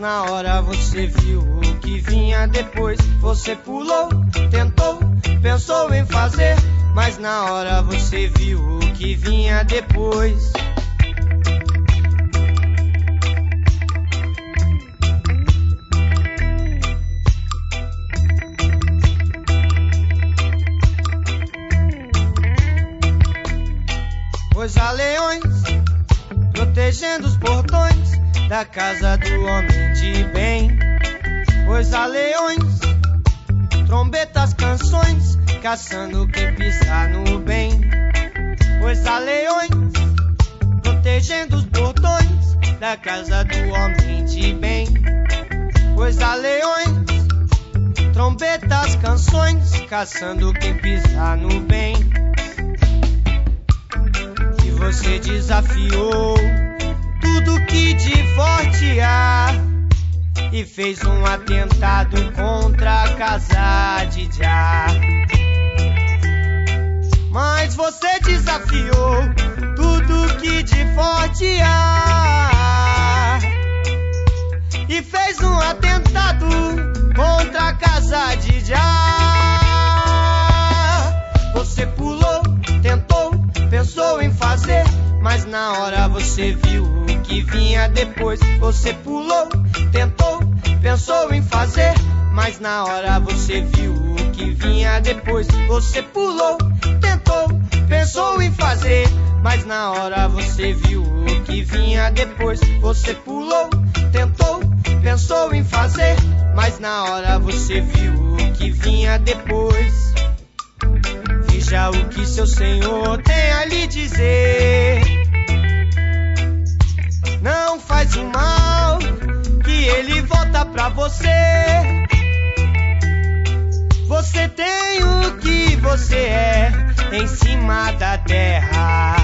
na hora você viu o que vinha depois. Você pulou, tentou, pensou em fazer, mas na hora você viu o que vinha depois. Pois há leões protegendo os portões da casa do homem de bem. Pois há leões, trombetas, canções, caçando quem pisar no bem. Pois há leões, protegendo os portões da casa do homem de bem. Pois há leões, trombetas, canções, caçando quem pisar no bem. E você desafiou tudo que de forte há e fez um atentado contra a casa de Jah. Mas você desafiou tudo que de forte há e fez um atentado contra a casa de Jah. Você pulou, tentou, pensou em fazer, mas na hora você viu o que vinha depois. Você pulou, tentou, pensou em fazer, mas na hora você viu o que vinha depois. Você pulou, tentou, pensou em fazer, mas na hora você viu o que vinha depois. Você pulou, tentou, pensou em fazer, mas na hora você viu o que vinha depois. Veja o que seu Senhor tem a lhe dizer. Não faz o mal, que ele volta pra você. Você tem o que você é em cima da terra.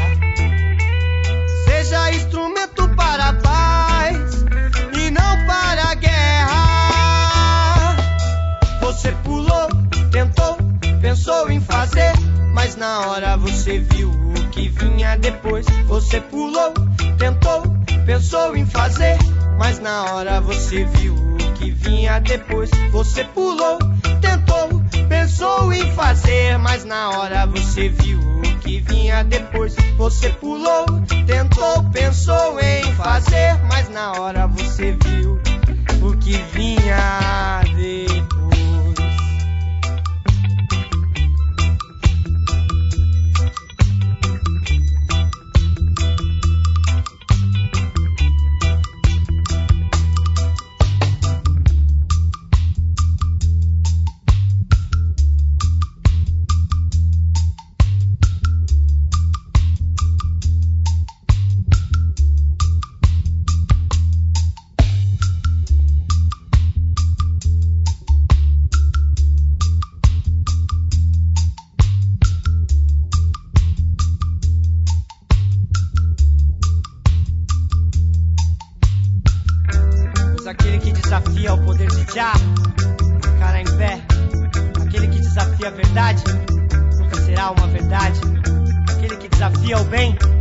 Seja instrumento para a paz e não para a guerra. Você pulou, tentou, pensou em fazer, mas na hora você viu o que vinha depois. Você pulou, tentou, pensou em fazer, mas na hora você viu o que vinha depois. Você pulou, tentou, pensou em fazer, mas na hora você viu o que vinha depois. Você pulou, tentou, pensou em fazer, mas na hora você viu o que vinha depois. Aquele que desafia o poder de Jah, cara em pé. Aquele que desafia a verdade, nunca será uma verdade. Aquele que desafia o bem,